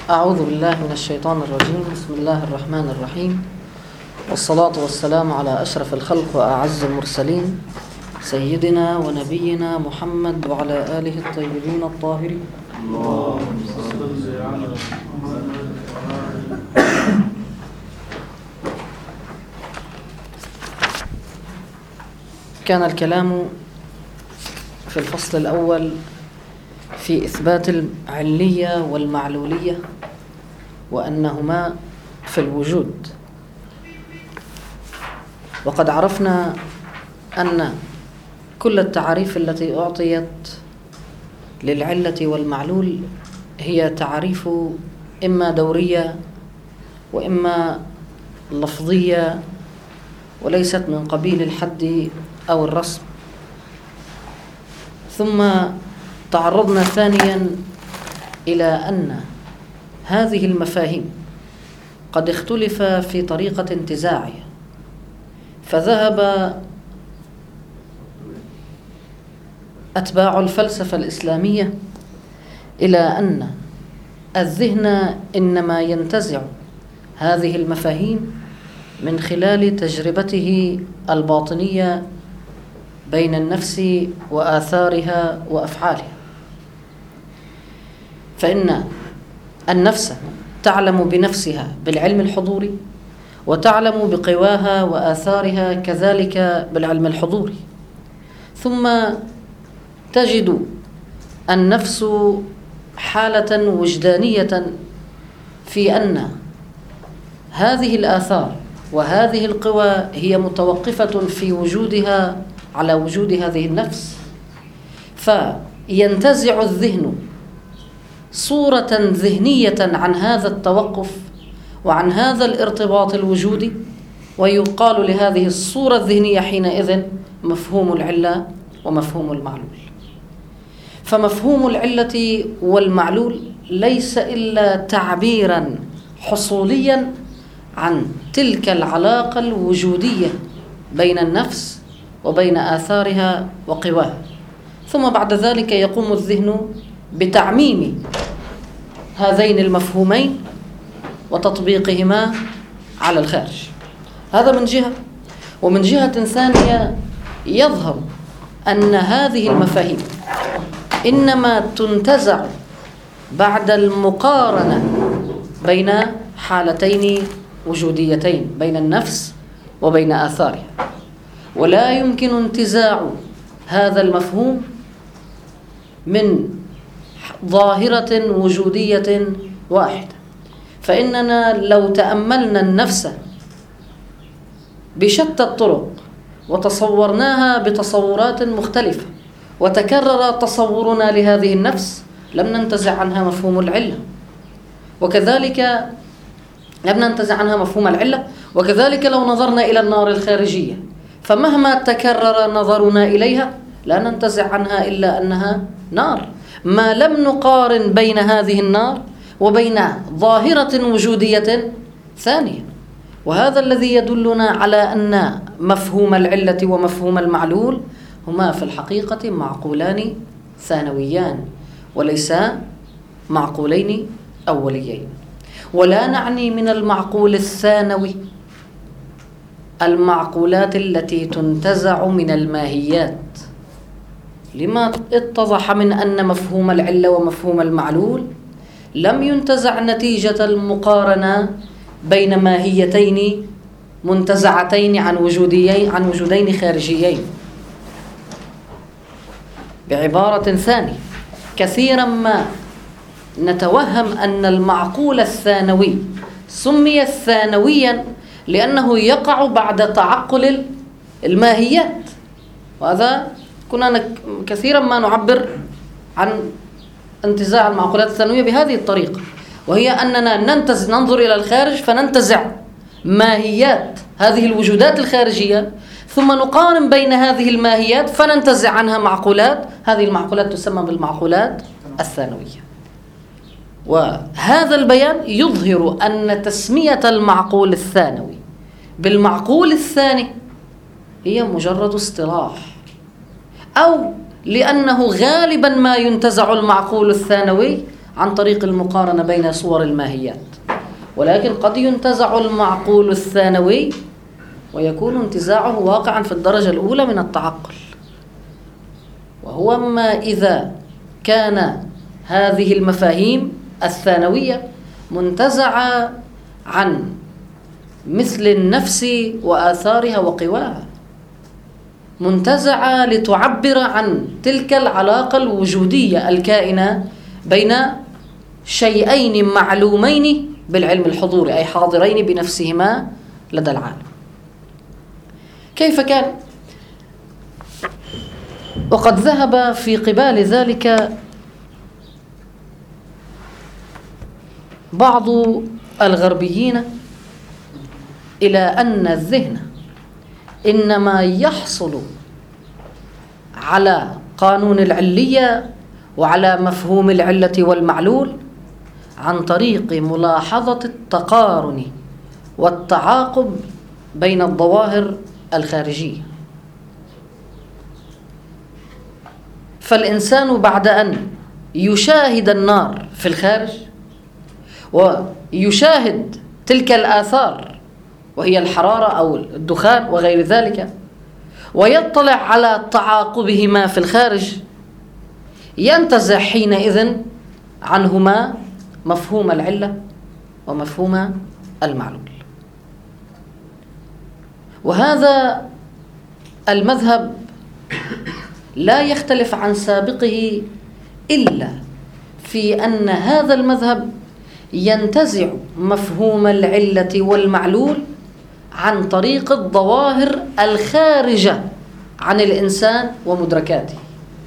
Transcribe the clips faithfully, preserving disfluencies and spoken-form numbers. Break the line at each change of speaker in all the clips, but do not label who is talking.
أعوذ بالله من الشيطان الرجيم. بسم الله الرحمن الرحيم، والصلاة والسلام على أشرف الخلق وأعز المرسلين سيدنا ونبينا محمد وعلى آله الطيبين الطاهرين. اللهم صل على محمد. كان الكلام في الفصل الأول في إثبات العلية والمعلولية وأنهما في الوجود، وقد عرفنا أن كل التعاريف التي أعطيت للعلة والمعلول هي تعريف إما دورية وإما لفظية، وليست من قبيل الحد أو الرسم. ثم تعرضنا ثانيا إلى أن هذه المفاهيم قد اختلف في طريقة انتزاعها، فذهب أتباع الفلسفة الإسلامية إلى أن الذهن إنما ينتزع هذه المفاهيم من خلال تجربته الباطنية بين النفس وآثارها وأفعالها، فإن النفس تعلم بنفسها بالعلم الحضوري، وتعلم بقواها وآثارها كذلك بالعلم الحضوري. ثم تجد النفس حالة وجدانية في أن هذه الآثار وهذه القوى هي متوقفة في وجودها على وجود هذه النفس، فينتزع الذهن صورة ذهنية عن هذا التوقف وعن هذا الارتباط الوجودي، ويقال لهذه الصورة الذهنية حينئذ مفهوم العلة ومفهوم المعلول. فمفهوم العلة والمعلول ليس إلا تعبيرا حصوليا عن تلك العلاقة الوجودية بين النفس وبين آثارها وقواها، ثم بعد ذلك يقوم الذهن بتعميم هذين المفهومين وتطبيقهما على الخارج. هذا من جهة، ومن جهة ثانية يظهر أن هذه المفاهيم إنما تنتزع بعد المقارنة بين حالتين وجوديتين، بين النفس وبين آثارها، ولا يمكن انتزاع هذا المفهوم من ظاهرة وجودية واحدة. فإننا لو تأملنا النفس بشتى الطرق وتصورناها بتصورات مختلفة وتكرر تصورنا لهذه النفس لم ننتزع عنها مفهوم العلة، وكذلك لم ننتزع عنها مفهوم العلة وكذلك لو نظرنا إلى النار الخارجية فمهما تكرر نظرنا إليها لا ننتزع عنها إلا أنها نار، ما لم نقارن بين هذه النار وبين ظاهرة وجودية ثانية. وهذا الذي يدلنا على أن مفهوم العلة ومفهوم المعلول هما في الحقيقة معقولان ثانويان وليس معقولين أوليين. ولا نعني من المعقول الثانوي المعقولات التي تنتزع من الماهيات، لما اتضح من أن مفهوم العلة ومفهوم المعلول لم ينتزع نتيجة المقارنة بين ماهيتين منتزعتين عن وجوديين عن وجودين خارجيين. بعبارة ثانية، كثيرا ما نتوهم أن المعقول الثانوي سمي ثانويا لأنه يقع بعد تعقل الماهيات، وهذا كنا كثيرا ما نعبر عن انتزاع المعقولات الثانوية بهذه الطريقة، وهي أننا ننتز ننظر إلى الخارج فننتزع ماهيات هذه الوجودات الخارجية، ثم نقارن بين هذه الماهيات فننتزع عنها معقولات، هذه المعقولات تسمى بالمعقولات الثانوية. وهذا البيان يظهر أن تسمية المعقول الثانوي بالمعقول الثاني هي مجرد اصطلاح، أو لأنه غالبا ما ينتزع المعقول الثانوي عن طريق المقارنة بين صور الماهيات، ولكن قد ينتزع المعقول الثانوي ويكون انتزاعه واقعا في الدرجة الأولى من التعقل، وهو ما إذا كان هذه المفاهيم الثانوية منتزعة عن مثل النفس وآثارها وقواها، منتزعة لتعبر عن تلك العلاقة الوجودية الكائنة بين شيئين معلومين بالعلم الحضوري، أي حاضرين بنفسهما لدى العالم. كيف كان؟ وقد ذهب في قبال ذلك بعض الغربيين إلى أن الذهن إنما يحصل على قانون العلية وعلى مفهوم العلة والمعلول عن طريق ملاحظة التقارن والتعاقب بين الظواهر الخارجية. فالإنسان بعد أن يشاهد النار في الخارج ويشاهد تلك الآثار وهي الحرارة أو الدخان وغير ذلك، ويطلع على تعاقبهما في الخارج، ينتزع حينئذ عنهما مفهوم العلة ومفهوم المعلول. وهذا المذهب لا يختلف عن سابقه إلا في أن هذا المذهب ينتزع مفهوم العلة والمعلول عن طريق الظواهر الخارجة عن الإنسان ومدركاته،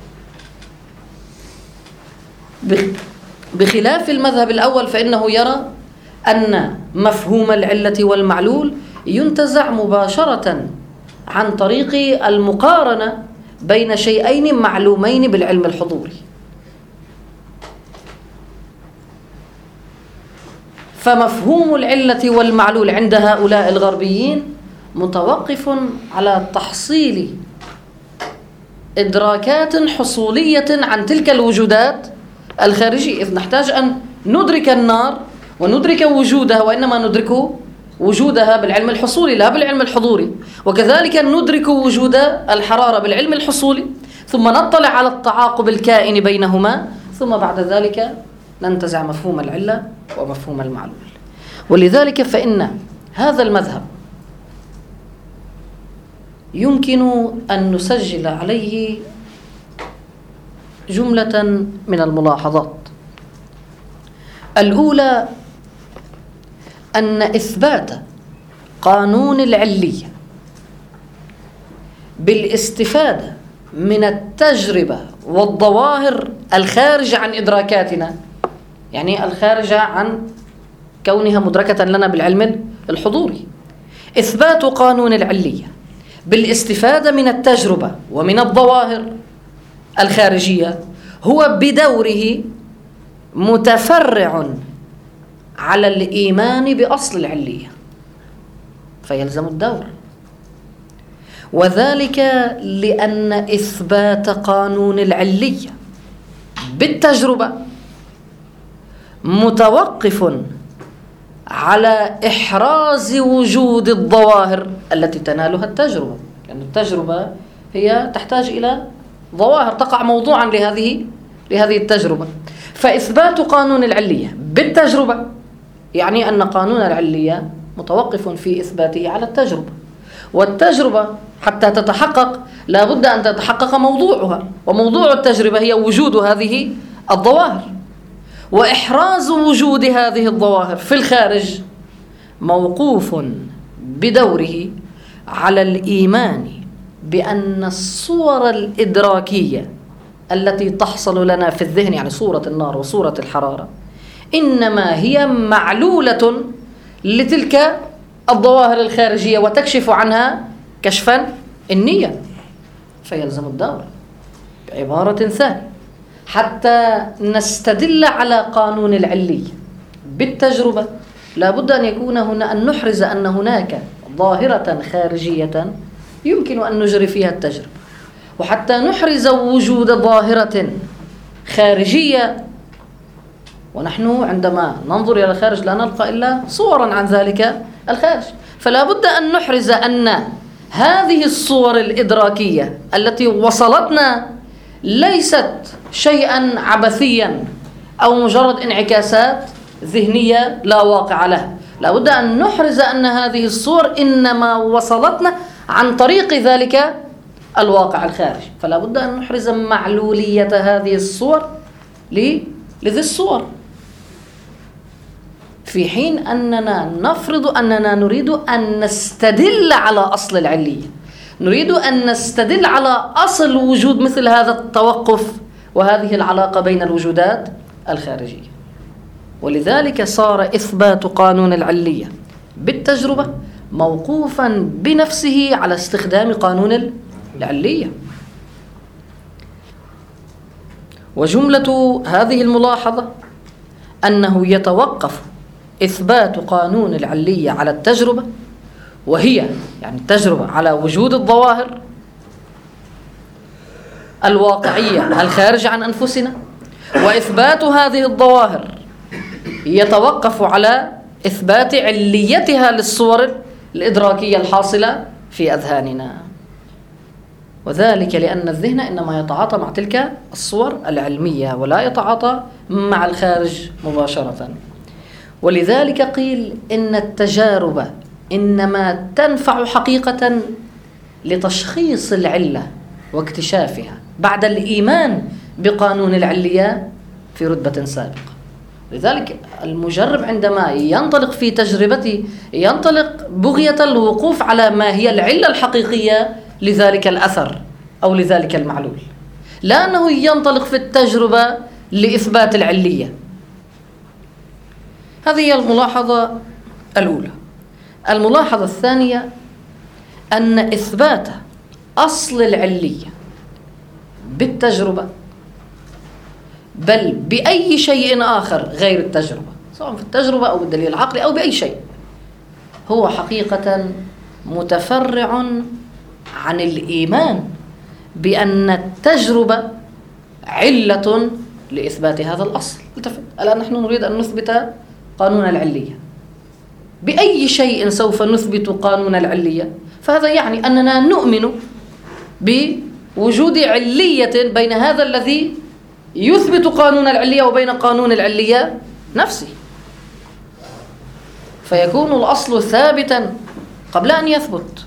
بخلاف المذهب الأول فإنه يرى أن مفهوم العلة والمعلول ينتزع مباشرة عن طريق المقارنة بين شيئين معلومين بالعلم الحضوري. فمفهوم العلة والمعلول عند هؤلاء الغربيين متوقف على تحصيل إدراكات حصولية عن تلك الوجودات الخارجية، إذ نحتاج أن ندرك النار وندرك وجودها، وإنما ندرك وجودها بالعلم الحصولي لا بالعلم الحضوري، وكذلك ندرك وجود الحرارة بالعلم الحصولي، ثم نطلع على التعاقب الكائن بينهما، ثم بعد ذلك ننتزع مفهوم العلة ومفهوم المعلول. ولذلك فإن هذا المذهب يمكن أن نسجل عليه جملة من الملاحظات. الأولى أن إثبات قانون العلية بالاستفادة من التجربة والظواهر الخارجة عن إدراكاتنا، يعني الخارجة عن كونها مدركة لنا بالعلم الحضوري، إثبات قانون العلية بالاستفادة من التجربة ومن الظواهر الخارجية هو بدوره متفرع على الإيمان بأصل العلية، فيلزم الدور، وذلك لأن إثبات قانون العلية بالتجربة متوقف على إحراز وجود الظواهر التي تنالها التجربة، لأن التجربة هي تحتاج إلى ظواهر تقع موضوعا لهذه لهذه التجربة. فإثبات قانون العلية بالتجربة يعني أن قانون العلية متوقف في إثباته على التجربة، والتجربة حتى تتحقق لا بد أن تتحقق موضوعها، وموضوع التجربة هي وجود هذه الظواهر، وإحراز وجود هذه الظواهر في الخارج موقوف بدوره على الإيمان بأن الصور الإدراكية التي تحصل لنا في الذهن، يعني صورة النار وصورة الحرارة، إنما هي معلولة لتلك الظواهر الخارجية وتكشف عنها كشفا النية، فيلزم الدور. بعبارة ثانية، حتى نستدل على قانون العلية بالتجربة لا بد أن يكون هنا أن نحرز أن هناك ظاهرة خارجية يمكن أن نجري فيها التجربة، وحتى نحرز وجود ظاهرة خارجية ونحن عندما ننظر إلى الخارج لا نلقى إلا صورا عن ذلك الخارج. فلا بد أن نحرز أن هذه الصور الإدراكية التي وصلتنا ليست شيئا عبثيا أو مجرد انعكاسات ذهنية لا واقع لها. لا بد أن نحرز أن هذه الصور إنما وصلتنا عن طريق ذلك الواقع الخارجي. فلا بد أن نحرز معلولية هذه الصور لذي الصور، في حين أننا نفرض أننا نريد أن نستدل على أصل العلية، نريد أن نستدل على أصل وجود مثل هذا التوقف وهذه العلاقة بين الوجودات الخارجية. ولذلك صار إثبات قانون العلية بالتجربة موقوفا بنفسه على استخدام قانون العلية. وجملة هذه الملاحظة أنه يتوقف إثبات قانون العلية على التجربة، وهي يعني التجربة على وجود الظواهر الواقعية الخارجة عن أنفسنا، وإثبات هذه الظواهر يتوقف على إثبات عليتها للصور الإدراكية الحاصلة في أذهاننا. وذلك لأن الذهن إنما يتعاطى مع تلك الصور العلمية ولا يتعاطى مع الخارج مباشرة. ولذلك قيل إن التجارب إنما تنفع حقيقة لتشخيص العلة واكتشافها بعد الإيمان بقانون العلية في رتبة سابقة. لذلك المجرب عندما ينطلق في تجربته ينطلق بغية الوقوف على ما هي العلة الحقيقية لذلك الأثر أو لذلك المعلول، لا أنه ينطلق في التجربة لإثبات العلية. هذه هي الملاحظة الأولى. الملاحظة الثانية أن إثبات أصل العلية بالتجربة بل بأي شيء آخر غير التجربة، سواء في التجربة أو بالدليل العقلي أو بأي شيء، هو حقيقة متفرع عن الإيمان بأن التجربة علة لإثبات هذا الأصل. التفت، الآن نحن نريد أن نثبت قانون العلية. بأي شيء سوف نثبت قانون العلية؟ فهذا يعني أننا نؤمن بوجود علية بين هذا الذي يثبت قانون العلية وبين قانون العلية نفسه، فيكون الأصل ثابتا قبل أن يثبت.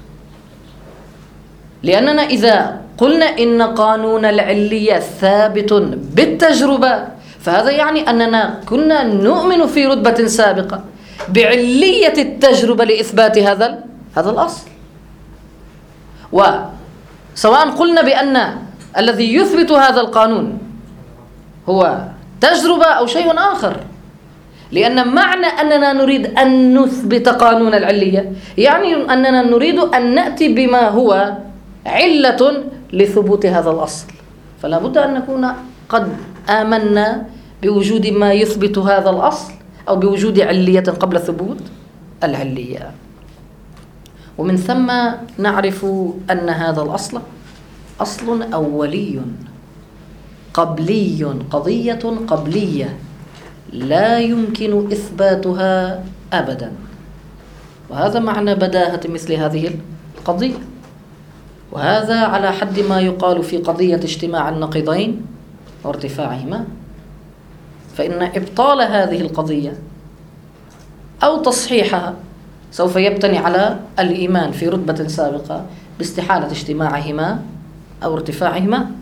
لأننا إذا قلنا إن قانون العلية ثابت بالتجربة فهذا يعني أننا كنا نؤمن في رتبة سابقة بعلية التجربة لإثبات هذا هذا الأصل. وسواء قلنا بأن الذي يثبت هذا القانون هو تجربة أو شيء آخر، لأن معنى أننا نريد أن نثبت قانون العلية يعني أننا نريد أن نأتي بما هو علة لثبوت هذا الأصل. فلا بد أن نكون قد آمنا بوجود ما يثبت هذا الأصل أو بوجود علية قبل ثبوت العلية. ومن ثم نعرف أن هذا الأصل أصل أولي قبلي، قضية قبلية لا يمكن إثباتها أبدا. وهذا معنى بداهة مثل هذه القضية، وهذا على حد ما يقال في قضية اجتماع النقيضين وارتفاعهما. فإن إبطال هذه القضية أو تصحيحها سوف يبتني على الإيمان في رتبة سابقة باستحالة اجتماعهما أو ارتفاعهما.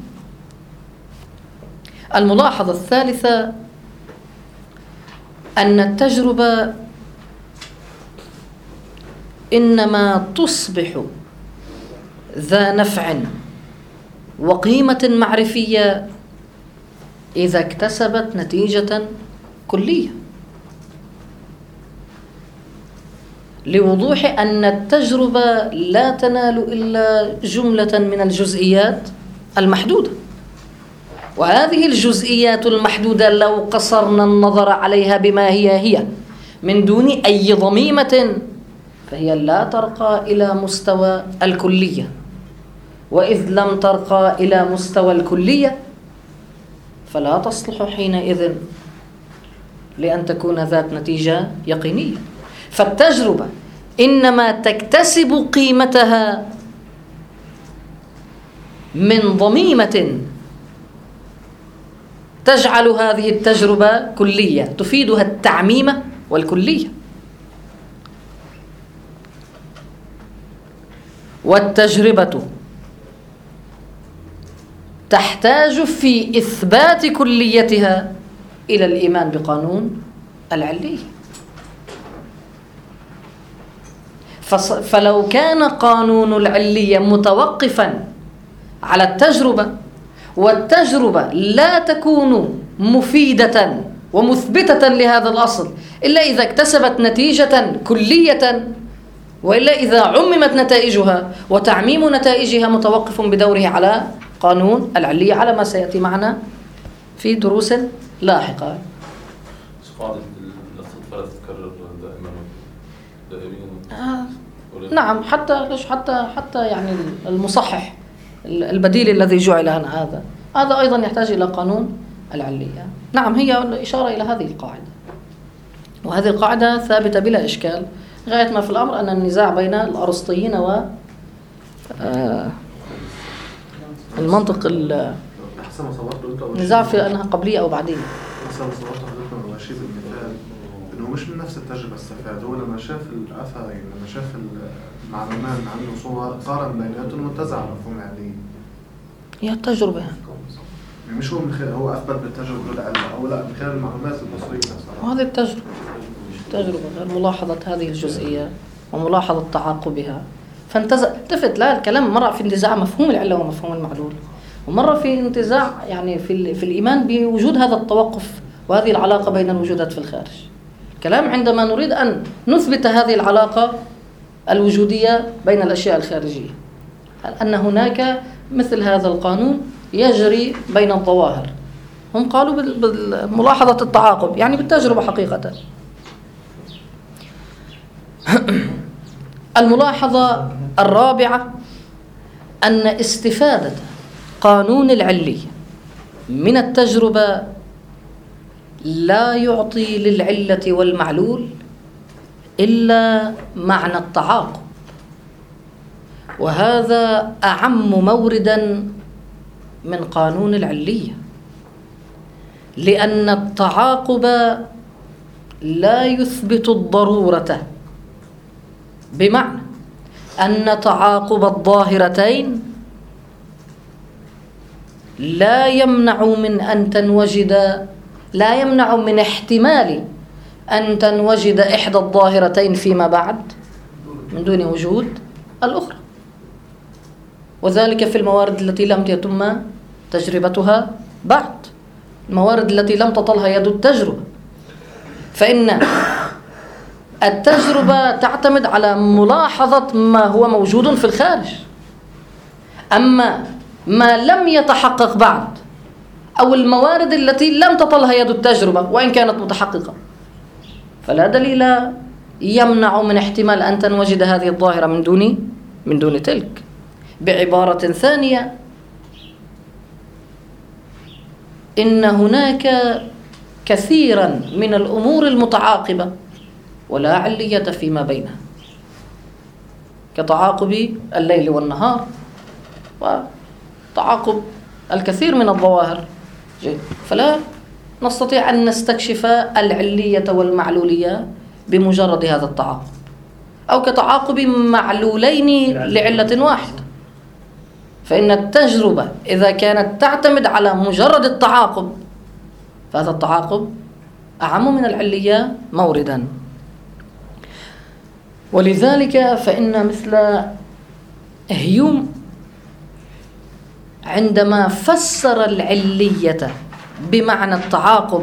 الملاحظة الثالثة أن التجربة إنما تصبح ذا نفع وقيمة معرفية إذا اكتسبت نتيجة كلية، لوضوح أن التجربة لا تنال إلا جملة من الجزئيات المحدودة، وهذه الجزئيات المحدودة لو قصرنا النظر عليها بما هي هي من دون أي ضميمة فهي لا ترقى إلى مستوى الكلية، وإذ لم ترقى إلى مستوى الكلية فلا تصلح حينئذ لأن تكون ذات نتيجة يقينية. فالتجربة إنما تكتسب قيمتها من ضميمة تجعل هذه التجربة كلية، تفيدها التعميم والكلية. والتجربة تحتاج في إثبات كليتها إلى الإيمان بقانون العلية. فلو كان قانون العلية متوقفا على التجربة، والتجربة لا تكون مفيدة ومثبتة لهذا الأصل إلا إذا اكتسبت نتيجة كلية، وإلا إذا عممت نتائجها، وتعميم نتائجها متوقف بدوره على قانون العلية، على ما سيأتي معنا في دروس لاحقة.
قاعدة الصدفة لا تتكرر دائما دائما.
آه. نعم، حتى ليش حتى حتى يعني المصحح البديل الذي جعل عن هذا هذا أيضا يحتاج إلى قانون العلية. نعم، هي إشارة إلى هذه القاعدة، وهذه القاعدة ثابتة بلا إشكال، غاية ما في الأمر أن النزاع بين الأرسطيين و المنطق النزاع في أنها قبلية أو بعدية.
حسب صورت حضرتك من رشيد المثال إنه مش من نفس التجربة استفاد، هو لما شاف الأثر، يعني لما شاف المعلومات عنده صور صار بيناتهم منتزع مفهوم العلية.
هي التجربة
يعني مش هو من خلال هو أثبت بالتجربة العلة، أو لا من خلال المعلومات البصرية نفسها.
وهذه التجربة التجربة ملاحظة هذه الجزئية وملاحظة تعاقبها، فانتزع تفت. لا، الكلام مرة في انتزاع مفهوم العلة ومفهوم المعلول، ومرة في انتزاع يعني في في الإيمان بوجود هذا التوقف وهذه العلاقة بين الوجودات في الخارج. الكلام عندما نريد أن نثبت هذه العلاقة الوجودية بين الأشياء الخارجية، أن هناك مثل هذا القانون يجري بين الظواهر. هم قالوا بملاحظة التعاقب، يعني بالتجربة حقيقة. الملاحظة الرابعة أن استفادة قانون العلية من التجربة لا يعطي للعلة والمعلول إلا معنى التعاقب، وهذا أعم موردا من قانون العلية، لأن التعاقب لا يثبت الضرورة، بمعنى أن تعاقب الظاهرتين لا يمنع من أن تنوجد لا يمنع من احتمال أن تنوجد إحدى الظاهرتين فيما بعد من دون وجود الأخرى، وذلك في الموارد التي لم يتم تجربتها بعد، الموارد التي لم تطلها يد التجربة. فإن التجربة تعتمد على ملاحظة ما هو موجود في الخارج، أما ما لم يتحقق بعد أو الموارد التي لم تطلها يد التجربة وإن كانت متحققة، فلا دليل يمنع من احتمال أن تنوجد هذه الظاهرة من دون من دون تلك. بعبارة ثانية، إن هناك كثيرا من الأمور المتعاقبة ولا علية فيما بينها، كتعاقب الليل والنهار وتعاقب الكثير من الظواهر. فلا نستطيع أن نستكشف العلية والمعلولية بمجرد هذا التعاقب، أو كتعاقب معلولين لعلة واحدة. فإن التجربة إذا كانت تعتمد على مجرد التعاقب فهذا التعاقب أعم من العلية موردا. ولذلك فإن مثل هيوم عندما فسر العلية بمعنى التعاقب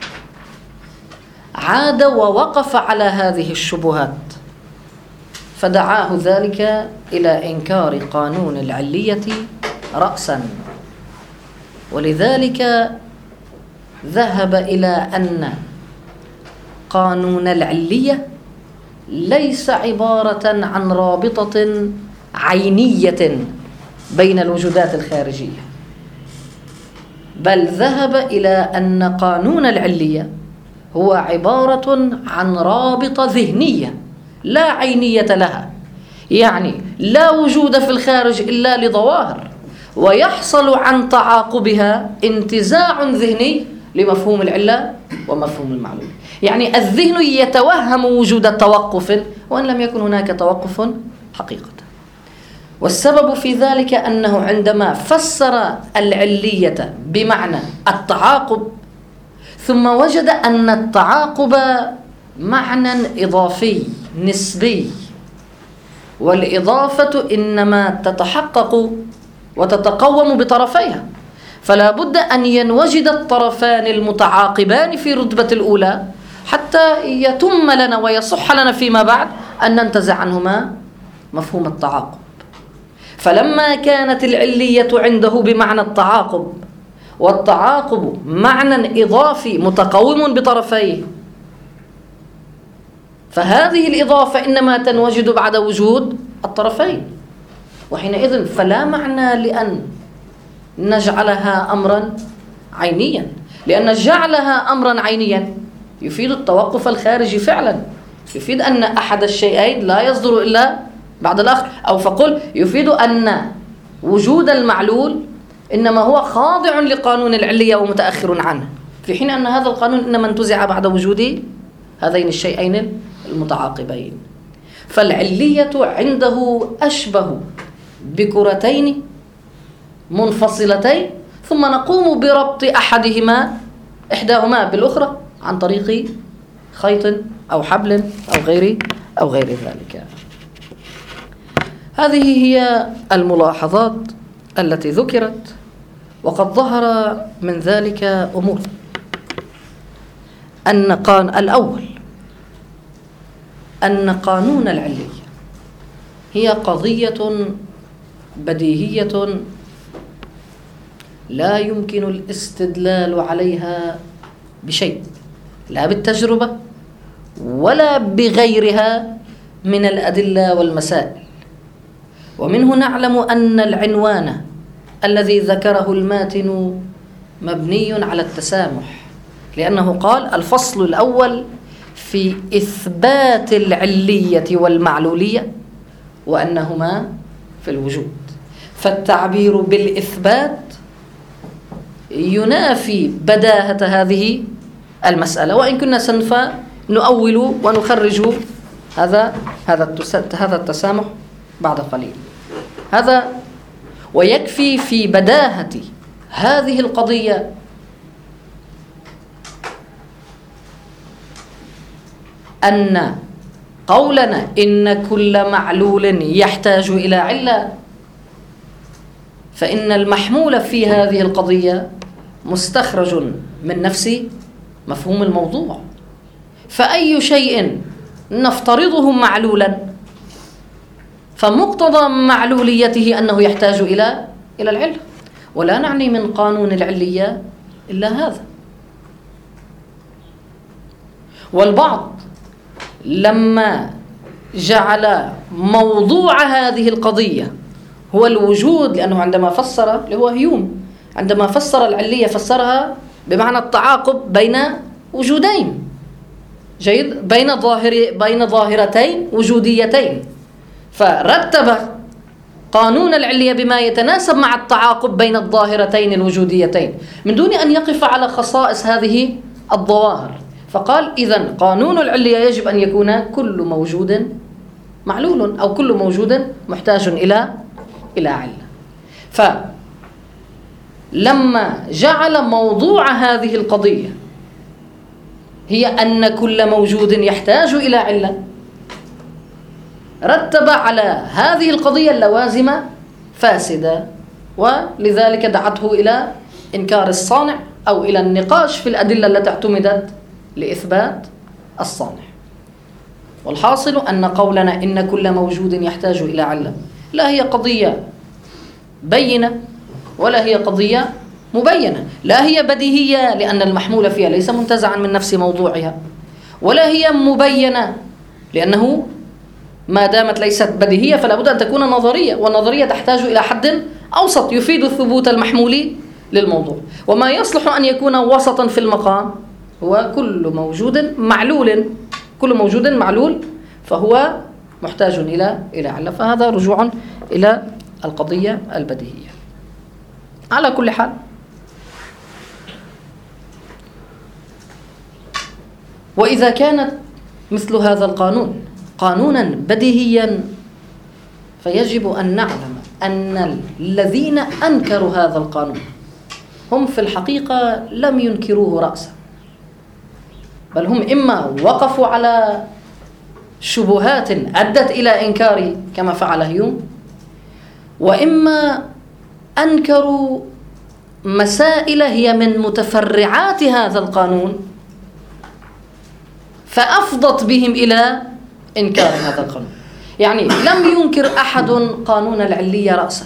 عاد ووقف على هذه الشبهات، فدعاه ذلك إلى إنكار قانون العلية رأسا. ولذلك ذهب إلى أن قانون العلية ليس عبارة عن رابطة عينية بين الوجودات الخارجية، بل ذهب إلى أن قانون العلية هو عبارة عن رابطة ذهنية لا عينية لها، يعني لا وجود في الخارج إلا لظواهر، ويحصل عن تعاقبها انتزاع ذهني لمفهوم العلة ومفهوم المعلول. يعني الذهن يتوهم وجود توقف وإن لم يكن هناك توقف حقيقة. والسبب في ذلك أنه عندما فسر العلية بمعنى التعاقب ثم وجد أن التعاقب معنى إضافي نسبي، والإضافة إنما تتحقق وتتقوم بطرفيها، فلا بد أن ينوجد الطرفان المتعاقبان في رتبة الأولى حتى يتم لنا ويصح لنا فيما بعد أن ننتزع عنهما مفهوم التعاقب. فلما كانت العلية عنده بمعنى التعاقب والتعاقب معنى إضافي متقوم بطرفيه، فهذه الإضافة إنما تنوجد بعد وجود الطرفين، وحينئذ فلا معنى لأن نجعلها أمرا عينيا، لأن جعلها أمرا عينيا يفيد التوقف الخارجي فعلا، يفيد أن أحد الشيئين لا يصدر إلا بعد الآخر، أو فقل يفيد أن وجود المعلول إنما هو خاضع لقانون العلية ومتأخر عنه، في حين أن هذا القانون إنما انتزع بعد وجود هذين الشيئين المتعاقبين. فالعلية عنده أشبه بكرتين منفصلتين ثم نقوم بربط أحدهما إحداهما بالأخرى عن طريق خيط أو حبل أو غير أو غير ذلك. هذه هي الملاحظات التي ذكرت، وقد ظهر من ذلك أمور. أن قان الأول أن قانون العلية هي قضية بديهية لا يمكن الاستدلال عليها بشيء، لا بالتجربة ولا بغيرها من الأدلة والمسائل. ومنه نعلم أن العنوان الذي ذكره الماتن مبني على التسامح، لأنه قال الفصل الأول في إثبات العلية والمعلولية وأنهما في الوجود، فالتعبير بالإثبات ينافي بداهة هذه المسألة، وإن كنا سوف نؤول ونخرج هذا هذا هذا التسامح بعد قليل. هذا ويكفي في بداهة هذه القضية أن قولنا إن كل معلول يحتاج إلى علة، فإن المحمول في هذه القضية مستخرج من نفس مفهوم الموضوع، فأي شيء نفترضه معلولا فمقتضى معلوليته أنه يحتاج إلى إلى العلة، ولا نعني من قانون العلية إلا هذا. والبعض لما جعل موضوع هذه القضية هو الوجود، لأنه عندما فسر اللي هو هيوم عندما فسر العلية فسرها بمعنى التعاقب بين وجودين، جيد، بين ظاهر بين ظاهرتين وجوديتين، فرتب قانون العلية بما يتناسب مع التعاقب بين الظاهرتين الوجوديتين من دون أن يقف على خصائص هذه الظواهر، فقال إذن قانون العلية يجب أن يكون كل موجود معلول أو كل موجود محتاج إلى إلى علة. فلما جعل موضوع هذه القضية هي أن كل موجود يحتاج إلى علة، رتب على هذه القضية اللوازم فاسدة، ولذلك دعته إلى إنكار الصانع أو إلى النقاش في الأدلة التي اعتمدت لإثبات الصانع. والحاصل أن قولنا إن كل موجود يحتاج إلى علة لا هي قضية بينة ولا هي قضية مبينة، لا هي بديهية لأن المحمول فيها ليس منتزعا من نفس موضوعها، ولا هي مبينة لأنه ما دامت ليست بديهية فلا بد أن تكون نظرية، والنظرية تحتاج إلى حد أوسط يفيد ثبوت المحمول للموضوع. وما يصلح أن يكون وسطا في المقام هو كل موجود معلول، كل موجود معلول فهو محتاج إلى إلى علة. فهذا رجوع إلى القضية البديهية. على كل حال، وإذا كانت مثل هذا القانون قانونا بديهيا، فيجب أن نعلم أن الذين أنكروا هذا القانون هم في الحقيقة لم ينكروه رأسا، بل هم إما وقفوا على شبهات أدت إلى إنكاره كما فعل هيوم، وإما أنكروا مسائل هي من متفرعات هذا القانون فأفضت بهم إلى إنكار هذا القانون. يعني لم ينكر أحد قانون العلية رأسا،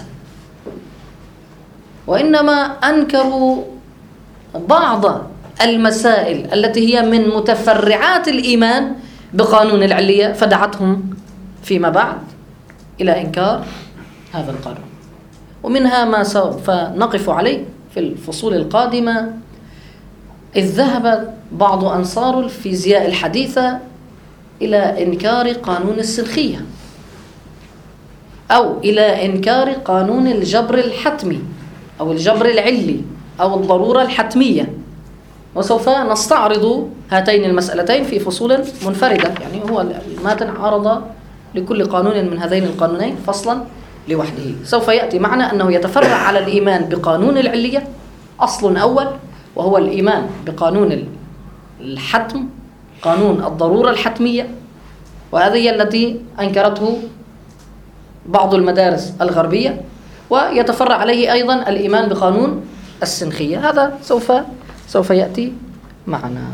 وإنما أنكروا بعض المسائل التي هي من متفرعات الإيمان بقانون العلية، فدعتهم فيما بعد إلى إنكار هذا القانون. ومنها ما سوف نقف عليه في الفصول القادمة، إذ ذهب بعض أنصار الفيزياء الحديثة إلى إنكار قانون السلخية، أو إلى إنكار قانون الجبر الحتمي أو الجبر العلي أو الضرورة الحتمية. وسوف نستعرض هاتين المسألتين في فصول منفردة، يعني هو الماتن عرض لكل قانون من هذين القانونين فصلا لوحده. سوف يأتي معنا أنه يتفرع على الإيمان بقانون العلية أصل أول، وهو الإيمان بقانون الحتم، قانون الضرورة الحتمية، وهذه هي التي أنكرته بعض المدارس الغربية. ويتفرع عليه أيضا الإيمان بقانون السنخية، هذا سوف سوف يأتي معنا.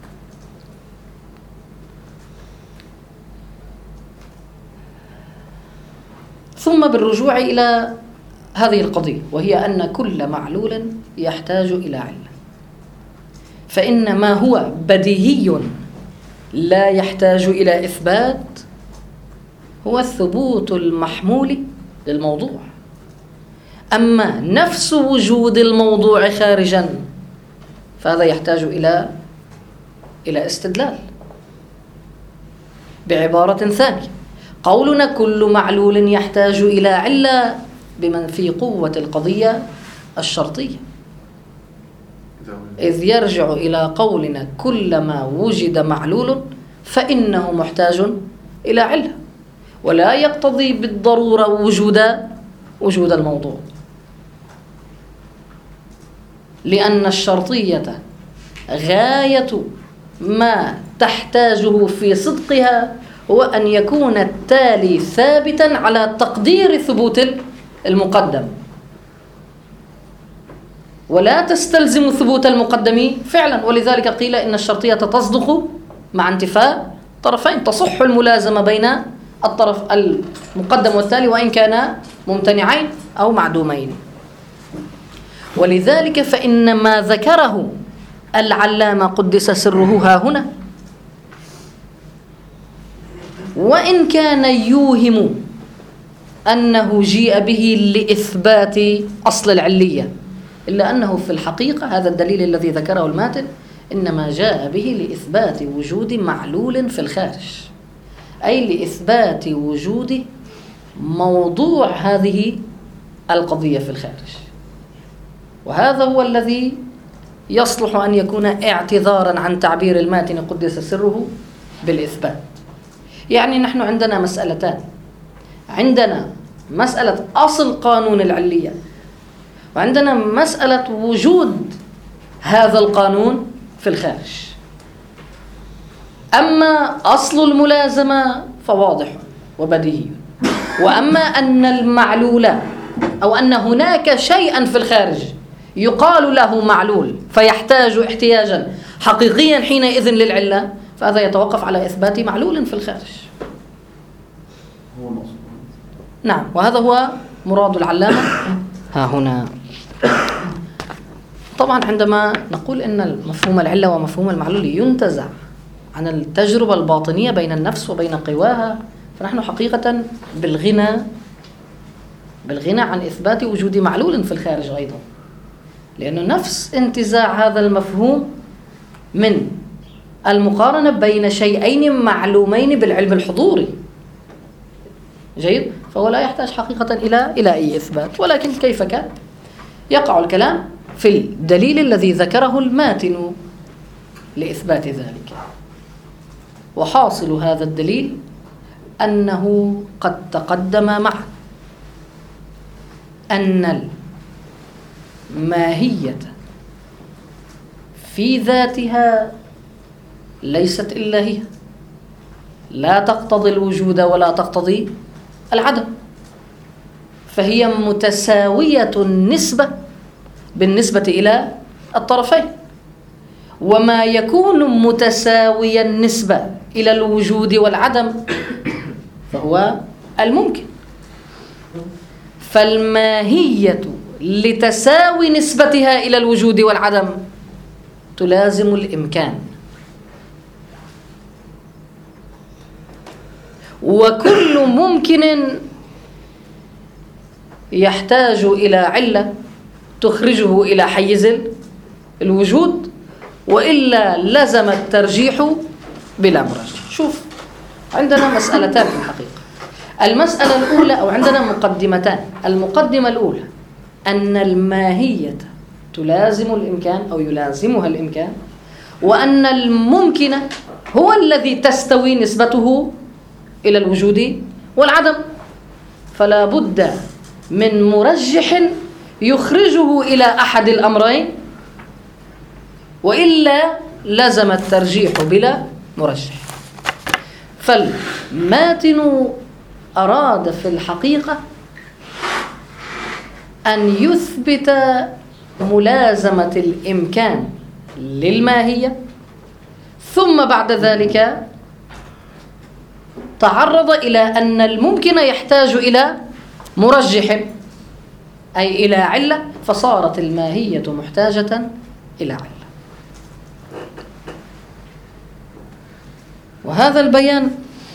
ثم بالرجوع إلى هذه القضية، وهي أن كل معلول يحتاج إلى علة، فإن ما هو بديهي لا يحتاج إلى إثبات هو الثبوت المحمول للموضوع. أما نفس وجود الموضوع خارجا فهذا يحتاج إلى إلى استدلال. بعبارة ثانية، قولنا كل معلول يحتاج إلى علة بمن في قوة القضية الشرطية، إذ يرجع إلى قولنا كلما وجد معلول فإنه محتاج إلى علة، ولا يقتضي بالضرورة وجود وجود الموضوع، لأن الشرطية غاية ما تحتاجه في صدقها هو أن يكون التالي ثابتا على تقدير ثبوت المقدم، ولا تستلزم ثبوت المقدم فعلا. ولذلك قيل إن الشرطية تصدق مع انتفاء طرفين، تصح الملازمة بين الطرف المقدم والتالي وإن كان ممتنعين أو معدومين. ولذلك فإن ما ذكره العلامة قدس سره ها هنا، وإن كان يوهم أنه جيء به لإثبات أصل العلية، إلا أنه في الحقيقة هذا الدليل الذي ذكره الماتن إنما جاء به لإثبات وجود معلول في الخارج، أي لإثبات وجود موضوع هذه القضية في الخارج. وهذا هو الذي يصلح أن يكون اعتذارا عن تعبير الماتن قدس سره بالإثبات. يعني نحن عندنا مسألتان، عندنا مسألة أصل قانون العلية، وعندنا مسألة وجود هذا القانون في الخارج. أما أصل الملازمة فواضح وبديهي، وأما أن المعلول أو أن هناك شيئا في الخارج يقال له معلول فيحتاج احتياجا حقيقيا حينئذ للعلة، فهذا يتوقف على إثبات معلول في الخارج.
هو المقصود.
نعم، وهذا هو مراد العلامة ها هنا. طبعا عندما نقول إن مفهوم العلة ومفهوم المعلول ينتزع عن التجربة الباطنية بين النفس وبين قواها، فنحن حقيقة بالغنى بالغنى عن إثبات وجود معلول في الخارج أيضا، لأنه نفس انتزاع هذا المفهوم من المقارنة بين شيئين معلومين بالعلم الحضوري. جيد؟ فهو لا يحتاج حقيقة إلى إلى أي إثبات، ولكن كيف كان يقع الكلام في الدليل الذي ذكره الماتن لإثبات ذلك. وحاصل هذا الدليل أنه قد تقدم معه أن الماهية في ذاتها ليست إلا هي، لا تقتضي الوجود ولا تقتضي العدم، فهي متساوية النسبة بالنسبة إلى الطرفين. وما يكون متساوي النسبة إلى الوجود والعدم فهو الممكن. فالماهية لتساوي نسبتها إلى الوجود والعدم تلازم الإمكان، وكل ممكن يحتاج إلى علة تخرجه إلى حيز الوجود، وإلا لزم الترجيح بلا مرجح. شوف، عندنا مسألتان في الحقيقة. المسألة الأولى، أو عندنا مقدمتان. المقدمة الأولى أن الماهية تلازم الإمكان أو يلازمها الإمكان، وأن الممكن هو الذي تستوي نسبته إلى الوجود والعدم، فلا بد من مرجح يخرجه إلى أحد الأمرين، وإلا لزم الترجيح بلا مرجح. فالماتن أراد في الحقيقة أن يثبت ملازمة الإمكان للماهية، ثم بعد ذلك تعرض إلى أن الممكن يحتاج إلى مرجح، أي إلى علة، فصارت الماهية محتاجة إلى علة. وهذا البيان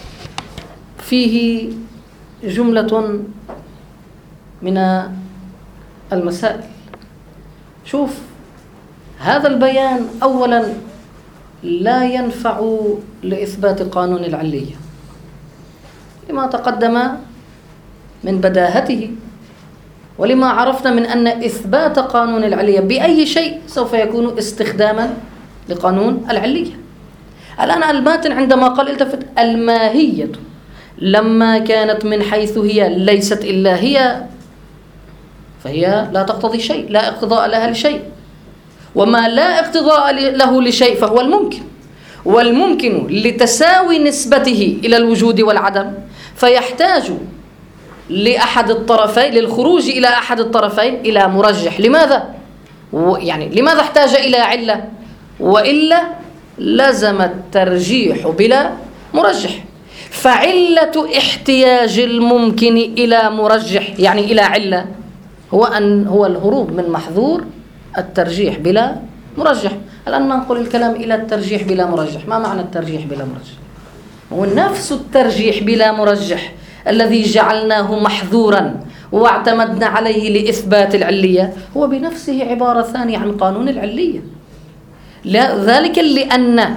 فيه جملة من المسائل. شوف، هذا البيان أولا لا ينفع لإثبات قانون العلية لما تقدم من بداهته، ولما عرفنا من أن إثبات قانون العلية بأي شيء سوف يكون استخداما لقانون العلية. الآن الماتن عندما قال التفت الماهية لما كانت من حيث هي ليست إلا هي، فهي لا تقتضي شيء، لا اقتضاء لها لشيء، وما لا اقتضاء له لشيء فهو الممكن، والممكن لتساوي نسبته إلى الوجود والعدم فيحتاج لأحد الطرفين، للخروج إلى أحد الطرفين إلى مرجح. لماذا؟ يعني لماذا احتاج إلى علة؟ وإلا لزم الترجيح بلا مرجح. فعلة احتياج الممكن إلى مرجح، يعني إلى علة، هو أن هو الهروب من محظور الترجيح بلا مرجح. الآن ننقل الكلام إلى الترجيح بلا مرجح. ما معنى الترجيح بلا مرجح؟ هو نفس الترجيح بلا مرجح الذي جعلناه محظورا واعتمدنا عليه لإثبات العلية هو بنفسه عبارة ثانية عن قانون العلية. ذلك لأن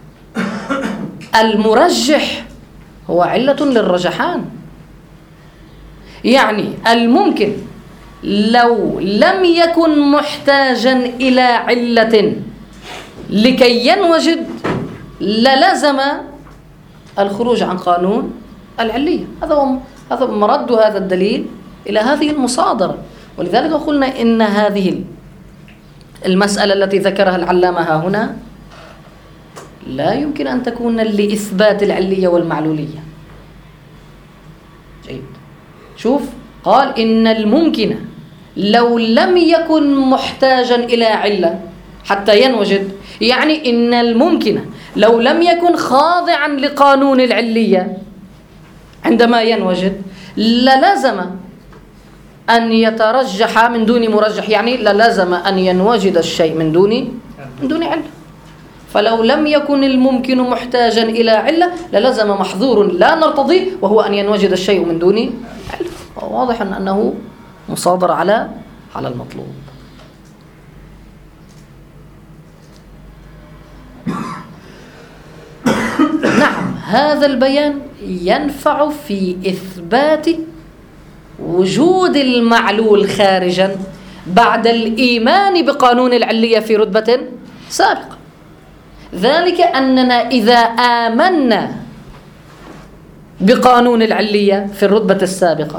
المرجح هو علة للرجحان. يعني الممكن لو لم يكن محتاجا إلى علة لكي ينوجد للزم الخروج عن قانون العلية. هذا هو هذا مرد هذا الدليل إلى هذه المصادرة. ولذلك قلنا إن هذه المسألة التي ذكرها العلامة ها هنا لا يمكن أن تكون لإثبات العلية والمعلولية. جيد. شوف، قال إن الممكن لو لم يكن محتاجا إلى علة حتى ينوجد، يعني إن الممكن لو لم يكن خاضعا لقانون العلية عندما ينوجد للزم أن يترجح من دون مرجح، يعني للزم أن ينوجد الشيء من دون من دون علة. فلو لم يكن الممكن محتاجا إلى علة للزم محظور لا نرتضيه، وهو أن ينوجد الشيء من دون علة. واضح أنه مصادر على على المطلوب. هذا البيان ينفع في إثبات وجود المعلول خارجا بعد الإيمان بقانون العلية في رتبة سابقة. ذلك أننا إذا آمنا بقانون العلية في الرتبة السابقة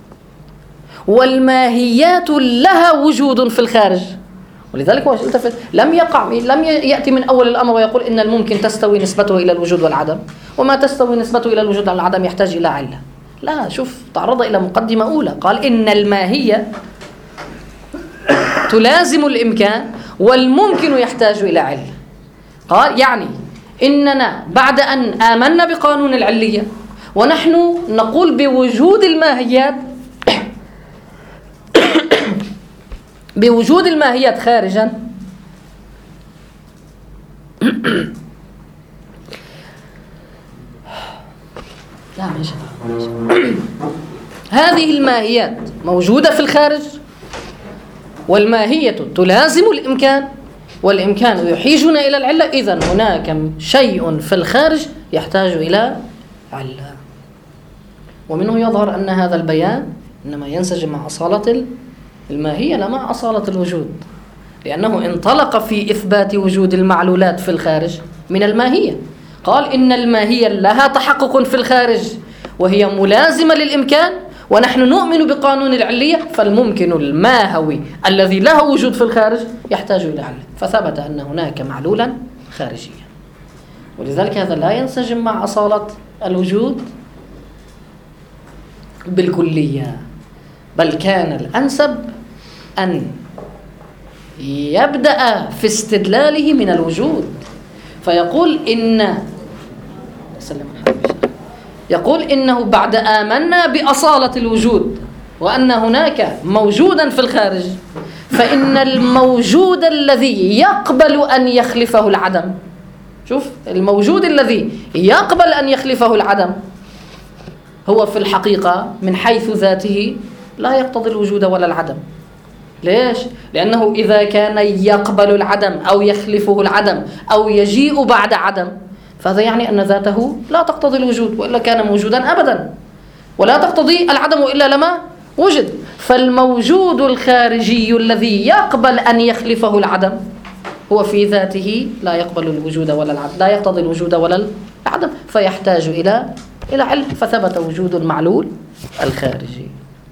والماهيات لها وجود في الخارج، ولذلك هو التفت لم يقع لم يأتي من أول الأمر ويقول إن الممكن تستوي نسبته إلى الوجود والعدم، وما تستوي نسبته إلى الوجود والعدم يحتاج إلى علة. لا، شوف، تعرض إلى مقدمة أولى، قال إن الماهية تلازم الإمكان والممكن يحتاج إلى علة. قال يعني إننا بعد أن آمنا بقانون العلية ونحن نقول بوجود الماهيات بوجود الماهيات خارجا، لا ماشي. هذه الماهيات موجودة في الخارج، والماهية تلازم الإمكان، والإمكان يحيجنا إلى العلة. إذن هناك شيء في الخارج يحتاج إلى علة. ومنه يظهر أن هذا البيان إنما ينسجم مع أصالة الماهية لا مع أصالة الوجود، لأنه انطلق في إثبات وجود المعلولات في الخارج من الماهية. قال إن الماهية لها تحقق في الخارج وهي ملازمة للإمكان، ونحن نؤمن بقانون العلية، فالممكن الماهوي الذي له وجود في الخارج يحتاج إلى علة، فثبت أن هناك معلولا خارجيا. ولذلك هذا لا ينسجم مع أصالة الوجود بالكلية، بل كان الأنسب أن يبدأ في استدلاله من الوجود، فيقول إن يقول إنه بعد آمنا بأصالة الوجود وأن هناك موجودا في الخارج، فإن الموجود الذي يقبل أن يخلفه العدم، شوف، الموجود الذي يقبل أن يخلفه العدم هو في الحقيقة من حيث ذاته لا يقتضي الوجود ولا العدم. ليش؟ لأنه إذا كان يقبل العدم أو يخلفه العدم أو يجيء بعد عدم، فهذا يعني أن ذاته لا تقتضي الوجود، وإلا كان موجودا أبدا، ولا تقتضي العدم إلا لما وجد. فالموجود الخارجي الذي يقبل أن يخلفه العدم هو في ذاته لا يقبل الوجود ولا العدم، لا يقتضي الوجود ولا العدم، فيحتاج إلى إلى علم، فثبت وجود المعلول الخارجي.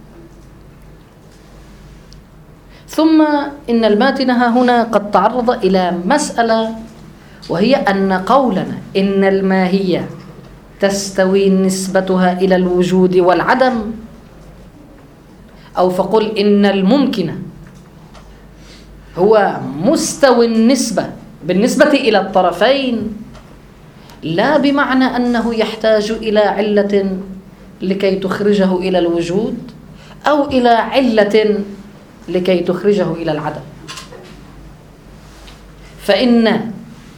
ثم إن الماتنة هنا قد تعرض إلى مسألة، وهي أن قولنا إن الماهية تستوي نسبتها إلى الوجود والعدم، أو فقل إن الممكن هو مستوي النسبة بالنسبة إلى الطرفين، لا بمعنى أنه يحتاج إلى علة لكي تخرجه إلى الوجود أو إلى علة لكي تخرجه إلى العدم. فإن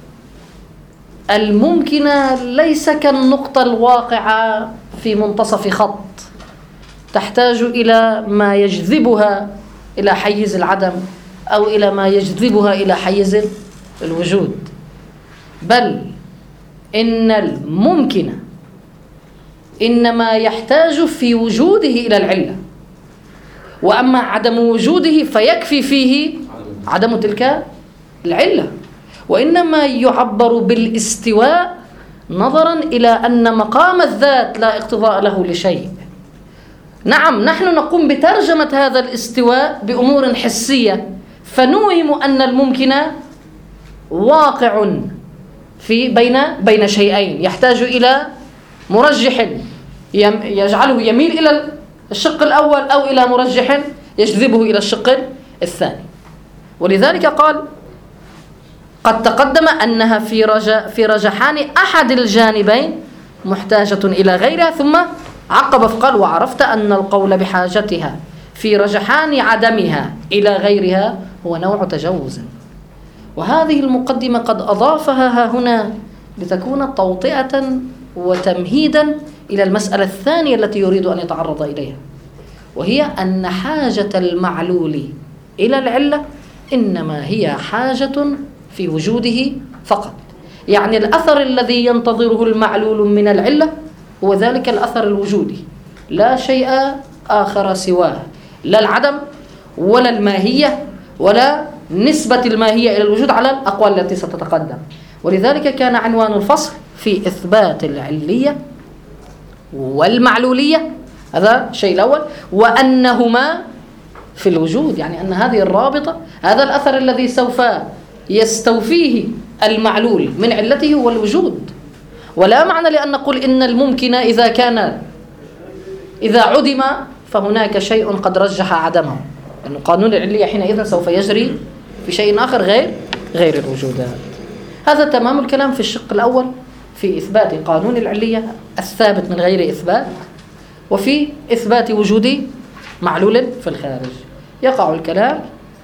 الممكن ليس كالنقطة الواقعة في منتصف خط تحتاج إلى ما يجذبها إلى حيز العدم أو إلى ما يجذبها إلى حيز الوجود، بل إن الممكن إنما يحتاج في وجوده إلى العلة، وأما عدم وجوده فيكفي فيه عدم تلك العلة. وإنما يعبر بالاستواء نظرا إلى أن مقام الذات لا اقتضاء له لشيء. نعم، نحن نقوم بترجمة هذا الاستواء بأمور حسية، فنوهم أن الممكن واقع في بين بين شيئين يحتاج إلى مرجح يجعله يميل إلى الشق الأول أو إلى مرجح يجذبه إلى الشق الثاني. ولذلك قال قد تقدم أنها في رجع في رجحان أحد الجانبين محتاجة إلى غيرها، ثم عقب فقال وعرفت أن القول بحاجتها في رجحان عدمها إلى غيرها هو نوع تجوز. وهذه المقدمة قد أضافها هنا لتكون توطئة وتمهيدا إلى المسألة الثانية التي يريد أن يتعرض إليها، وهي أن حاجة المعلول إلى العلة إنما هي حاجة في وجوده فقط. يعني الأثر الذي ينتظره المعلول من العلة هو ذلك الأثر الوجودي، لا شيء آخر سواه، لا العدم ولا الماهية ولا نسبة الماهية إلى الوجود على الأقوال التي ستتقدم. ولذلك كان عنوان الفصل في إثبات العلية والمعلولية، هذا الشيء الأول، وأنهما في الوجود، يعني أن هذه الرابطة، هذا الأثر الذي سوف يستوفيه المعلول من علته هو الوجود. ولا معنى لأن نقول إن الممكن إذا كان إذا عدم فهناك شيء قد رجح عدمه، لأن قانون العلية حينئذ سوف يجري في شيء آخر غير غير الوجودات. هذا تمام الكلام في الشق الأول في إثبات قانون العلية الثابت من غير إثبات، وفي إثبات وجود معلول في الخارج. يقع الكلام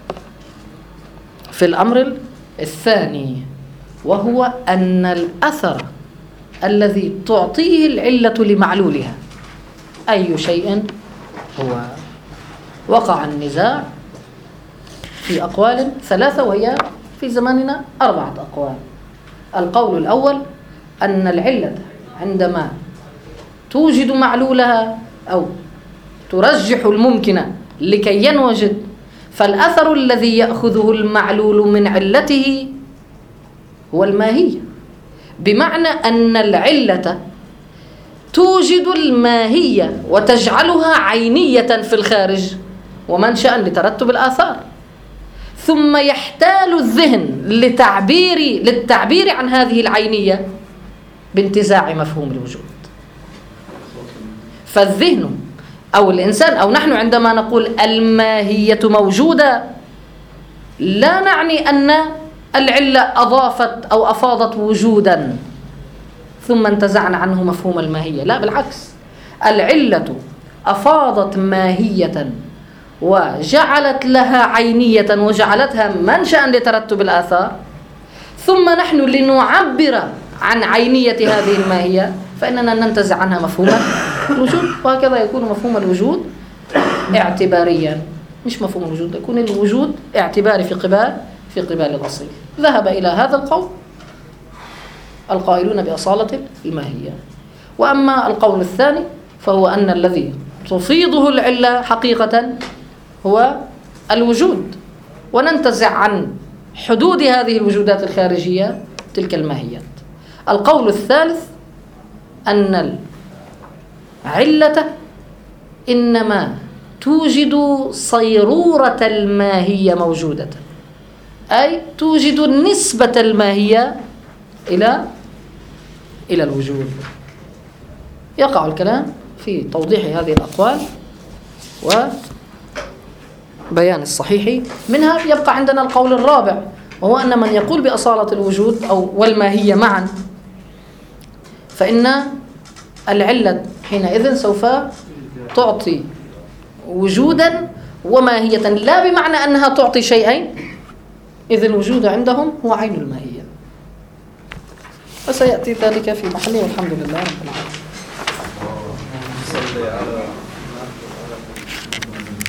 في الأمر الثاني، وهو أن الأثر الذي تعطيه العلة لمعلولها أي شيء هو. وقع النزاع في أقوال ثلاثة، وهي في زماننا أربعة أقوال. القول الأول أن العلة عندما توجد معلولها أو ترجح الممكن لكي ينوجد، فالأثر الذي يأخذه المعلول من علته هو الماهية، بمعنى أن العلة توجد الماهية وتجعلها عينية في الخارج ومنشأ لترتب الآثار، ثم يحتال الذهن لتعبير للتعبير عن هذه العينية بانتزاع مفهوم الوجود. فالذهن أو الإنسان أو نحن عندما نقول الماهية موجودة لا نعني أن العلة أضافت أو أفاضت وجودا ثم انتزعنا عنه مفهوم الماهية، لا بالعكس، العلة أفاضت ماهية وجعلت لها عينية وجعلتها منشأ لترتب الآثار، ثم نحن لنعبر عن عينية هذه الماهية فإننا ننتزع عنها مفهوم الوجود. وهكذا يكون مفهوم الوجود اعتباريا، مش مفهوم الوجود، يكون الوجود اعتباري في قبال في قبال الأصيل. ذهب إلى هذا القول القائلون بأصالة الماهية. وأما القول الثاني فهو أن الذي تفيضه العلة حقيقة هو الوجود، وننتزع عن حدود هذه الوجودات الخارجية تلك الماهيات. القول الثالث أن العلة إنما توجد صيرورة الماهية موجودة، أي توجد نسبة الماهية إلى إلى الوجود. يقع الكلام في توضيح هذه الأقوال وبيان الصحيح منها. يبقى عندنا القول الرابع، وهو أن من يقول بأصالة الوجود أو والماهية معا فإن العلة حينئذ سوف تعطي وجودا وماهية، لا بمعنى أنها تعطي شيئين، إذ الوجود عندهم هو عين الماهية. وسيأتي ذلك في محله، والحمد لله رب العالمين.